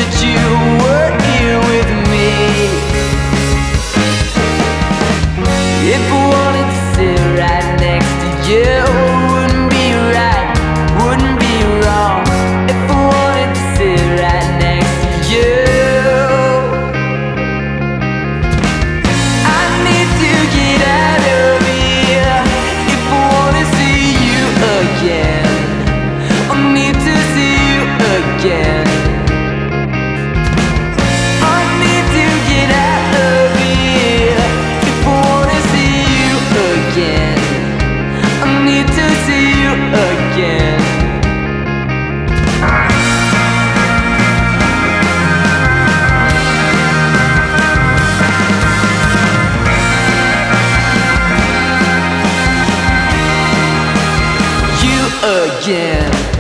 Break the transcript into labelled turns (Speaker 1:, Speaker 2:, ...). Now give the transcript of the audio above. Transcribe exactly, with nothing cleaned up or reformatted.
Speaker 1: that you were here with me. If I wanted to sit right next to you, wouldn't be right, wouldn't be wrong. If I wanted to sit right next to you, I need to get out of here. If I wanna see you again, I need to see you again. I need to get out of here. If I wanna see you again, I need to see you again. You again.